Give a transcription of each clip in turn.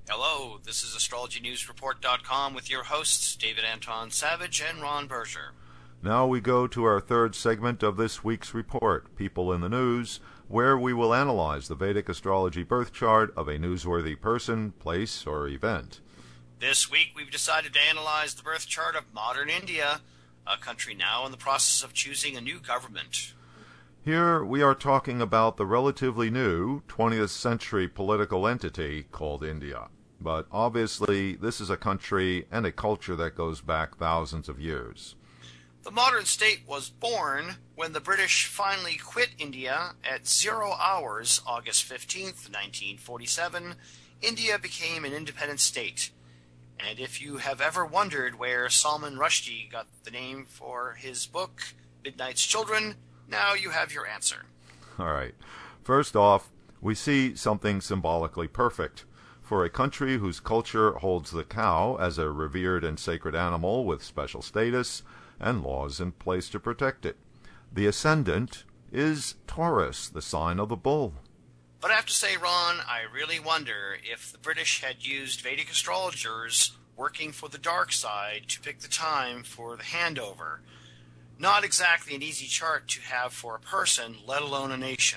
Hello, this is AstrologyNewsReport.com with your hosts, David Anton Savage and Ron Berger. Now we go to our third segment of this week's report, People in the News, where we will analyze the Vedic astrology birth chart of a newsworthy person, place, or event. This week we've decided to analyze the birth chart of modern India, a country now in the process of choosing a new government. Here we are talking about the relatively new 20th century political entity called India. But obviously this is a country and a culture that goes back thousands of years. The modern state was born when the British finally quit India at 0 hours, August 15th, 1947. India became an independent state. And if you have ever wondered where Salman Rushdie got the name for his book, Midnight's Children, now you have your answer. All right. First off, we see something symbolically perfect. For a country whose culture holds the cow as a revered and sacred animal with special status and laws in place to protect it, the ascendant is Taurus, the sign of the bull. But I have to say, Ron, I really wonder if the British had used Vedic astrologers working for the dark side to pick the time for the handover. Not exactly an easy chart to have for a person, let alone a nation.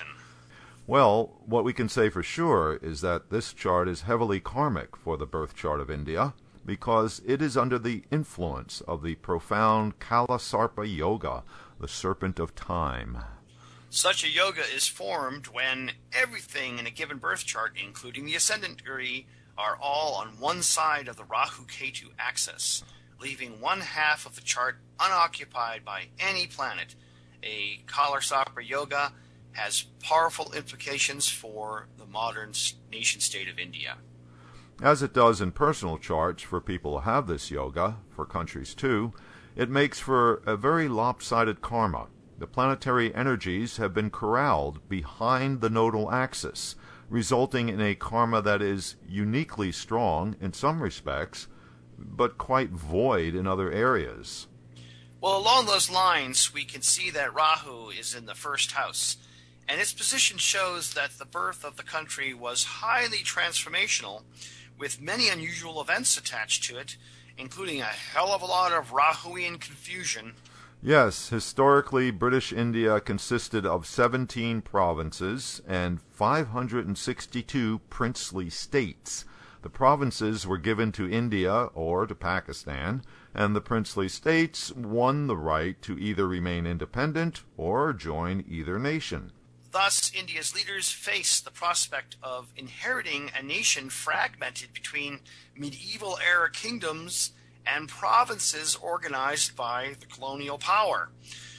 Well, what we can say for sure is that this chart is heavily karmic for the birth chart of India, because it is under the influence of the profound Kalasarpa Yoga, the serpent of time. Such a yoga is formed when everything in a given birth chart, including the ascendant degree, are all on one side of the Rahu-Ketu axis, leaving one half of the chart unoccupied by any planet. A Kalasarpa Yoga has powerful implications for the modern nation-state of India. As it does in personal charts for people who have this yoga, for countries too, it makes for a very lopsided karma. The planetary energies have been corralled behind the nodal axis, resulting in a karma that is uniquely strong in some respects, but quite void in other areas. Well, along those lines, we can see that Rahu is in the first house, and its position shows that the birth of the country was highly transformational, with many unusual events attached to it, including a hell of a lot of Rahuian confusion. Yes, historically, British India consisted of 17 provinces and 562 princely states. The provinces were given to India or to Pakistan, and the princely states won the right to either remain independent or join either nation. Thus, India's leaders faced the prospect of inheriting a nation fragmented between medieval-era kingdoms and provinces organized by the colonial power.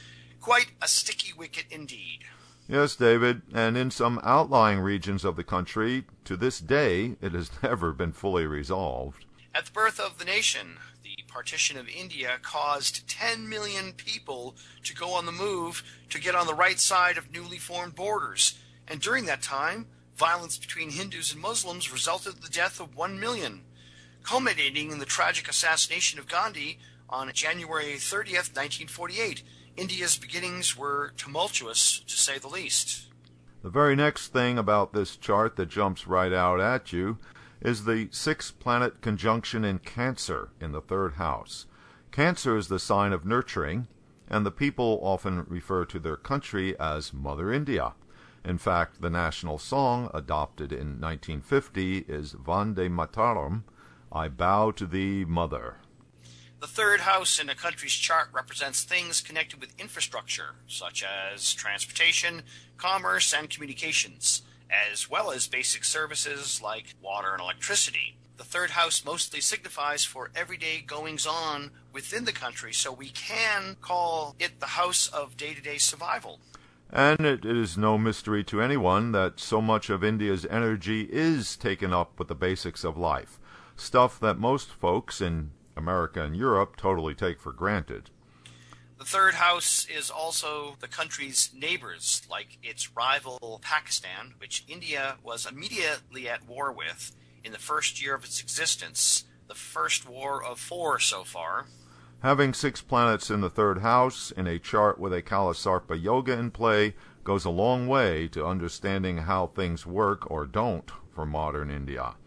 Quite a sticky wicket indeed. Yes, David, and in some outlying regions of the country, to this day, it has never been fully resolved. At the birth of the nation, the partition of India caused 10 million people to go on the move to get on the right side of newly formed borders. And during that time, violence between Hindus and Muslims resulted in the death of 1 million, culminating in the tragic assassination of Gandhi on January 30th, 1948. India's beginnings were tumultuous, to say the least. The very next thing about this chart that jumps right out at you is the 6-planet conjunction in Cancer in the third house. Cancer is the sign of nurturing, and the people often refer to their country as Mother India. In fact, the national song adopted in 1950 is Vande Mataram, I bow to thee, Mother. The third house in a country's chart represents things connected with infrastructure, such as transportation, commerce, and communications, as well as basic services like water and electricity. The third house mostly signifies for everyday goings-on within the country, so we can call it the house of day-to-day survival. And it is no mystery to anyone that so much of India's energy is taken up with the basics of life, stuff that most folks in America and Europe totally take for granted. The third house is also the country's neighbors, like its rival Pakistan, which India was immediately at war with in the first year of its existence, the first war of 4 so far. Having 6 planets in the third house in a chart with a Kalasarpa Yoga in play goes a long way to understanding how things work or don't for modern India.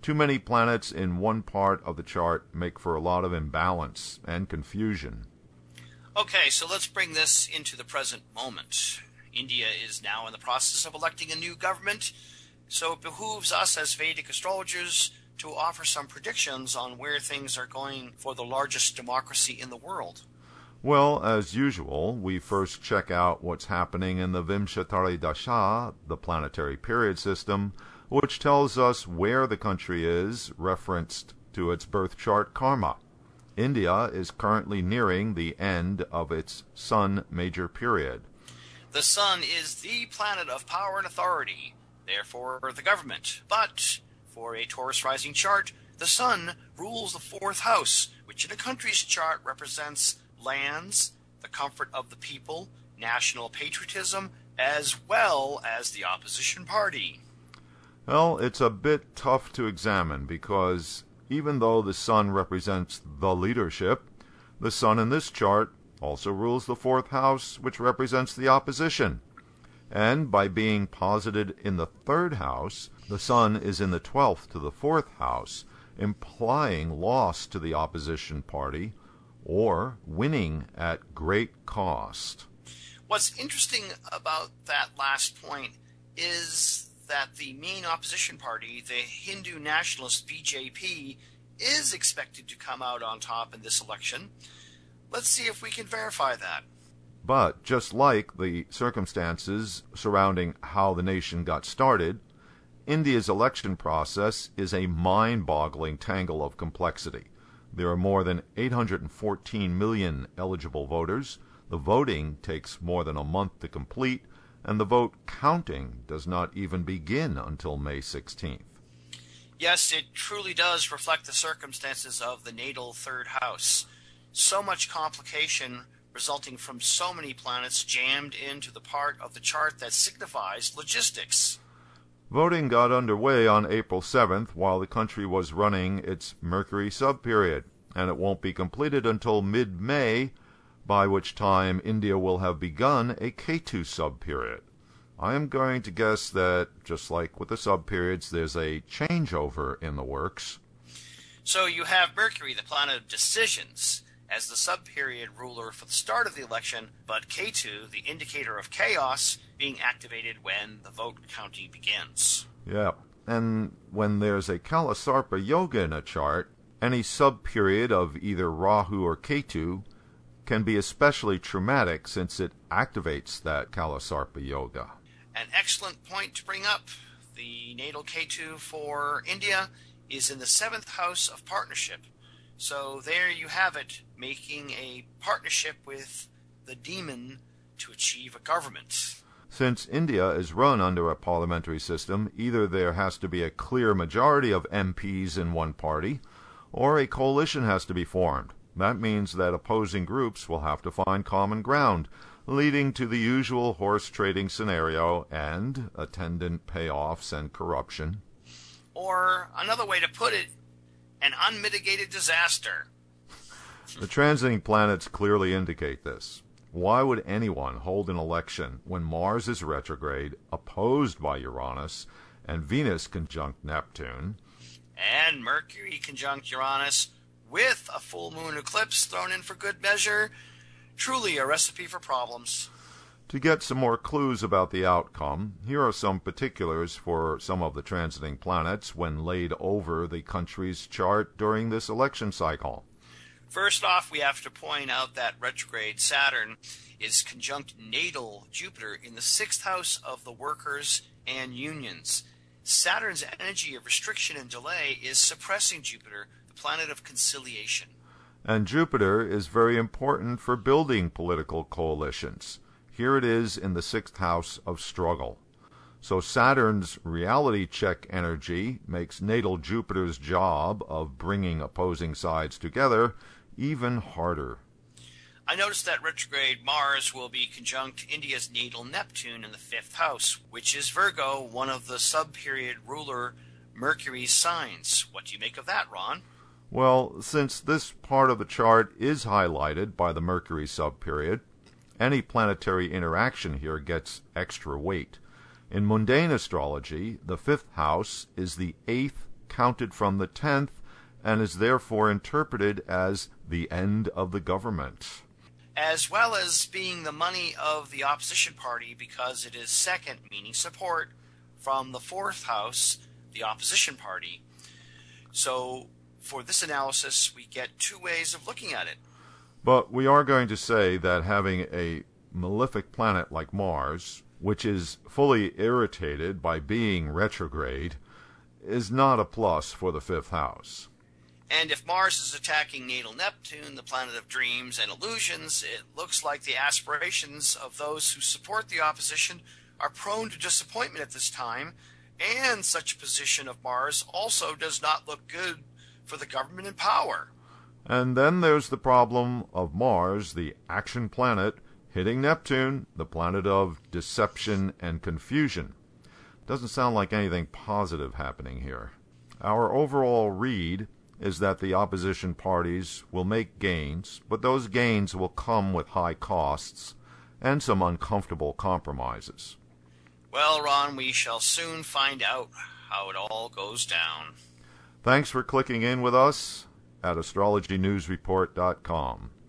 Too many planets in one part of the chart make for a lot of imbalance and confusion. Okay, so let's bring this into the present moment. India is now in the process of electing a new government, so it behooves us as Vedic astrologers to offer some predictions on where things are going for the largest democracy in the world. Well, as usual, we first check out what's happening in the Vimshatari Dasha, the planetary period system, which tells us where the country is, referenced to its birth chart karma. India is currently nearing the end of its Sun major period. The Sun is the planet of power and authority, therefore the government. But for a Taurus rising chart, the Sun rules the fourth house, which in a country's chart represents lands, the comfort of the people, national patriotism, as well as the opposition party. Well, it's a bit tough to examine because even though the Sun represents the leadership, the Sun in this chart also rules the fourth house, which represents the opposition. And by being posited in the third house, the Sun is in the 12th to the fourth house, implying loss to the opposition party or winning at great cost. What's interesting about that last point is that the main opposition party, the Hindu nationalist BJP, is expected to come out on top in this election. Let's see if we can verify that. But just like the circumstances surrounding how the nation got started, India's election process is a mind-boggling tangle of complexity. There are more than 814 million eligible voters. The voting takes more than a month to complete, and the vote counting does not even begin until May 16th. Yes, it truly does reflect the circumstances of the natal third house. So much complication resulting from so many planets jammed into the part of the chart that signifies logistics. Voting got underway on April 7th while the country was running its Mercury sub-period, and it won't be completed until mid-May, by which time India will have begun a Ketu sub-period. I am going to guess that, just like with the sub-periods, there's a changeover in the works. So you have Mercury, the planet of decisions, as the sub-period ruler for the start of the election, but Ketu, the indicator of chaos, being activated when the vote counting begins. Yeah, and when there's a Kalasarpa Yoga in a chart, any sub-period of either Rahu or Ketu can be especially traumatic since it activates that Kalasarpa Yoga. An excellent point to bring up. The natal Ketu for India is in the 7th house of partnership. So there you have it, making a partnership with the demon to achieve a government. Since India is run under a parliamentary system, either there has to be a clear majority of MPs in one party, or a coalition has to be formed. That means that opposing groups will have to find common ground, leading to the usual horse trading scenario and attendant payoffs and corruption. Or, another way to put it, an unmitigated disaster. The transiting planets clearly indicate this. Why would anyone hold an election when Mars is retrograde, opposed by Uranus, and Venus conjunct Neptune, and Mercury conjunct Uranus, with a full moon eclipse thrown in for good measure? Truly a recipe for problems. To get some more clues about the outcome, here are some particulars for some of the transiting planets when laid over the country's chart during this election cycle. First off, we have to point out that retrograde Saturn is conjunct natal Jupiter in the 6th house of the workers and unions. Saturn's energy of restriction and delay is suppressing Jupiter, the planet of conciliation. And Jupiter is very important for building political coalitions. Here it is in the 6th house of struggle. So Saturn's reality check energy makes natal Jupiter's job of bringing opposing sides together even harder. I noticed that retrograde Mars will be conjunct India's natal Neptune in the 5th house, which is Virgo, one of the sub-period ruler Mercury's signs. What do you make of that, Ron? Well, since this part of the chart is highlighted by the Mercury sub-period, any planetary interaction here gets extra weight. In mundane astrology, the 5th house is the 8th counted from the 10th and is therefore interpreted as the end of the government. As well as being the money of the opposition party because it is second, meaning support, from the 4th house, the opposition party. So for this analysis, we get two ways of looking at it. But we are going to say that having a malefic planet like Mars, which is fully irritated by being retrograde, is not a plus for the 5th house. And if Mars is attacking natal Neptune, the planet of dreams and illusions, it looks like the aspirations of those who support the opposition are prone to disappointment at this time, and such a position of Mars also does not look good for the government in power. And then there's the problem of Mars, the action planet, hitting Neptune, the planet of deception and confusion. Doesn't sound like anything positive happening here. Our overall read is that the opposition parties will make gains, but those gains will come with high costs and some uncomfortable compromises. Well, Ron, we shall soon find out how it all goes down. Thanks for clicking in with us at astrologynewsreport.com.